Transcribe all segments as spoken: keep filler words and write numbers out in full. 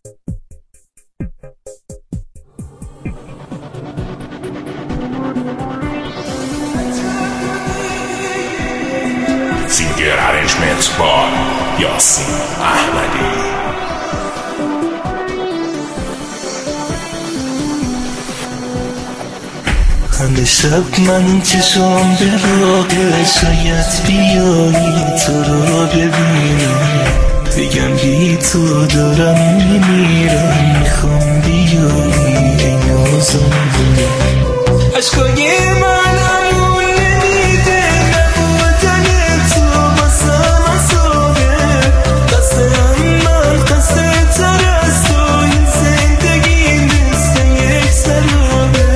سینگر ارنجمنت با یاسین احمدی. همه شب من چشم به راقه، شاید بیایی تو رو ببینم، بگم بی تو دارم میمیرم، میخوام بیایی ای نازنین. عشقای من همون نمیده، نبودن تو باسم عذابه، قصدم من قصد تر از تو، این زندگی مثل یک سرابه.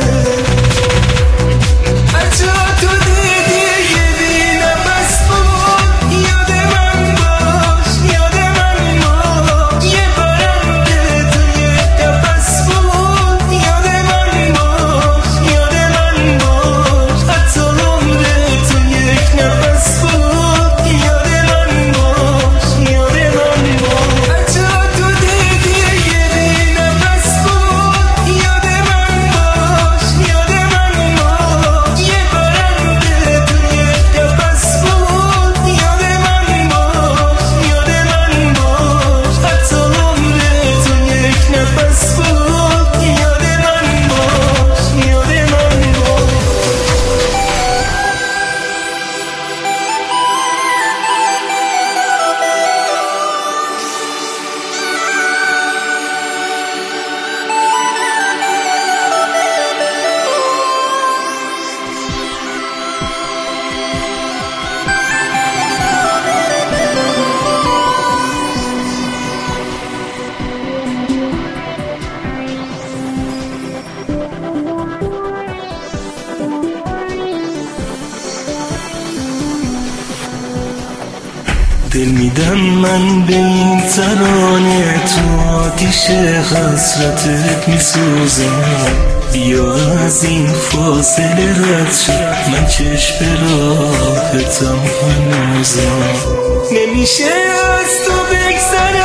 دل میدم من به این ترانه، تو آتیش حسرتت میسوزم، بیا از این فاصله رد شد، من چشم راحتم هنوزم، نمیشه از تو بگذرم.